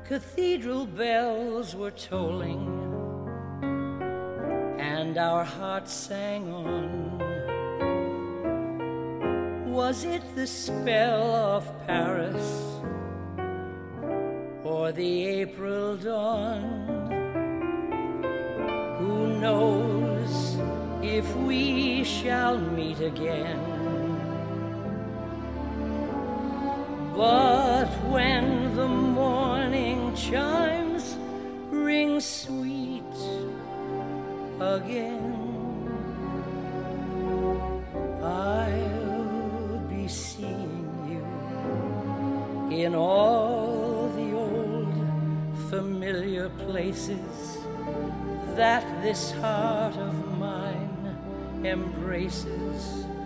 cathedral bells were tolling, and our hearts sang on. Was it the spell of Paris, or the April dawn? Who knows if we shall meet again? But when the morning chimes ring sweet again, I'll be seeing you in all the old familiar places that this heart of mine embraces.